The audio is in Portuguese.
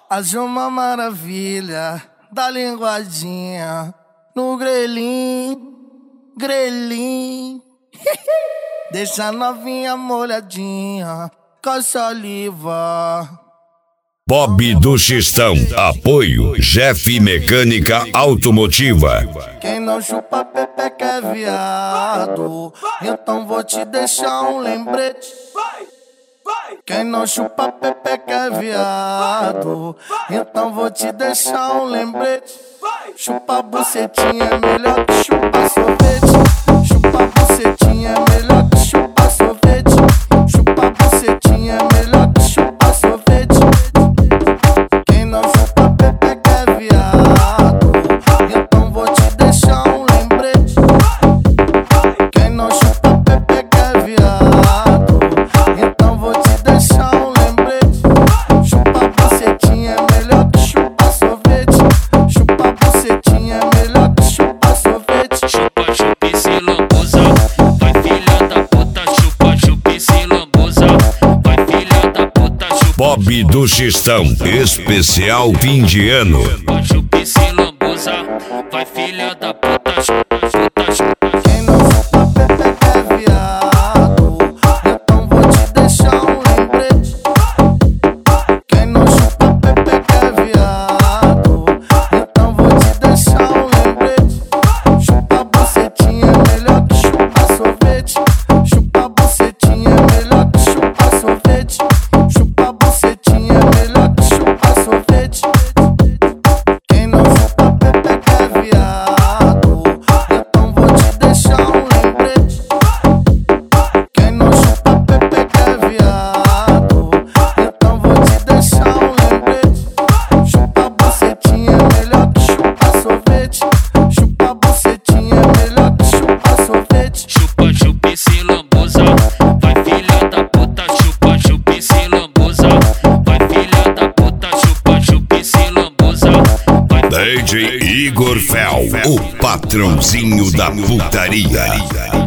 Haja uma maravilha da linguadinha no grelhinho, grelhinho. Deixa a novinha molhadinha com a saliva. Bob do Xistão, apoio Jeff Mecânica Automotiva. Quem não chupa pepeca é viado, então vou te deixar um lembrete. Quem não chupa pepeca é viado, então vou te deixar um lembrete. Chupa bucetinha é melhor que chupa sorvete. Chupa bucetinha é melhor que chupa sorvete. Chupa bucetinha é melhor que chupa sorvete. Quem não chupa pepeca é viado, então vou te deixar um lembrete. Quem não chupa pepeca é viado, então vou te deixar um lembrete. Chupa bucetinha é melhor que chupa sorvete. Chupa bucetinha é melhor que chupa sorvete. Chupa, chupa e se lambuza, vai filha da puta. Chupa, chupa e se lambuza, vai filha da puta. Chupa, Bob do Xistão, especial fim de ano. chupa, chupa e se lambuza, vai filha da puta. Chupa, chupa, chupa. Quem não chupa pepeca é viado, então vou te deixar um lembrete. Quem não chupa pepeca é viado, então vou te deixar um lembrete. Chupa bucetinha é melhor que chupa sorvete. Chupa bucetinha é melhor que chupa sorvete. Chupa bucetinha é melhor que chupa sorvete. Quem não chupa pepeca é viado, então vou te deixar um lembrete. Quem não chupa pepeca é viado, então vou te deixar um lembrete. Chupa bucetinha é melhor que chupa sorvete. Chupa bucetinha é melhor que chupa sorvete. Chupa, chupa e se lambuza, vai filha da puta. Chupa, chupa e se lambuza, vai filha da puta. Chupa, chupa e se lambuza, vai DJ Igor Fel, o patrãozinho da putaria.